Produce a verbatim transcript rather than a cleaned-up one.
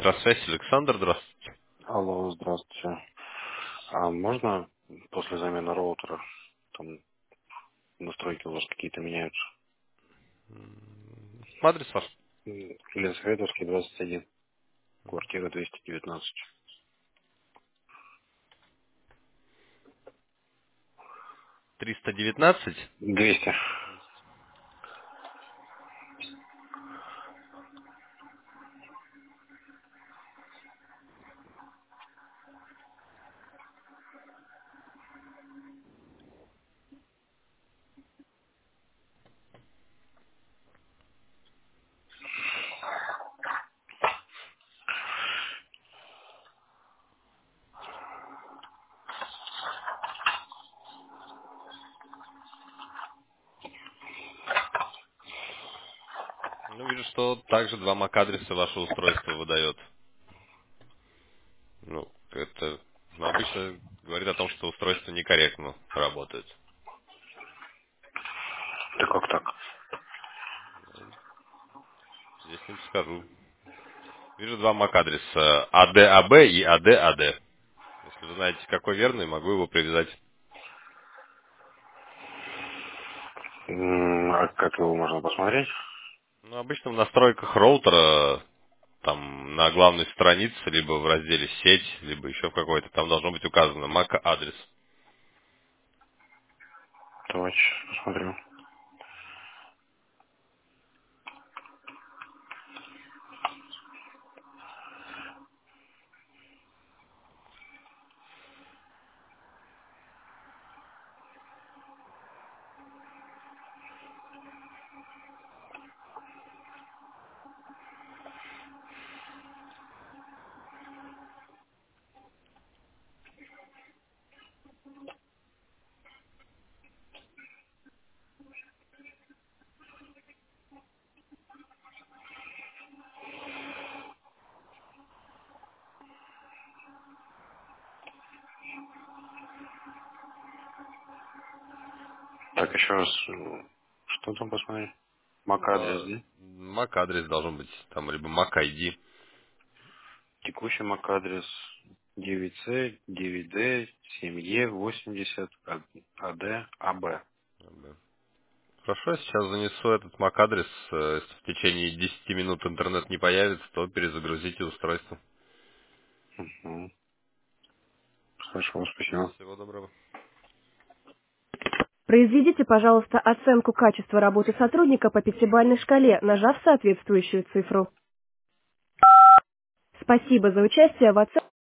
Здравствуйте, Александр, здравствуйте. Алло, здравствуйте. А можно после замены роутера, там настройки у вас какие-то меняются? М, Адрес ваш? М, Ленсоветовский, двадцать один, квартира двести девятнадцать. триста девятнадцать. двести. Ну, вижу, что также два MAC-адреса ваше устройство выдает. Ну, это ну, обычно говорит о том, что устройство некорректно работает. Да как так? Ну, здесь не скажу. Вижу два MAC-адреса A D A B и A D A D. Если вы знаете, какой верный, могу его привязать. М, А как его можно посмотреть? Ну, обычно в настройках роутера, там, на главной странице, либо в разделе «Сеть», либо еще в какой-то, там должно быть указано MAC-адрес. Давайте сейчас посмотрю. Так, еще раз, м, что там посмотреть? Да, MAC-адрес, да? MAC-адрес должен быть, там, либо MAC-ай ди. Текущий MAC-адрес девять си, девять ди, семь и восемьдесят, АД, АБ. Хорошо, я сейчас занесу этот MAC-адрес. э, Если в течение десяти минут интернет не появится, то перезагрузите устройство. Угу. Хорошо, спасибо. Всего доброго. Произведите, пожалуйста, оценку качества работы сотрудника по пятибалльной шкале, нажав соответствующую цифру. Спасибо за участие в оценке.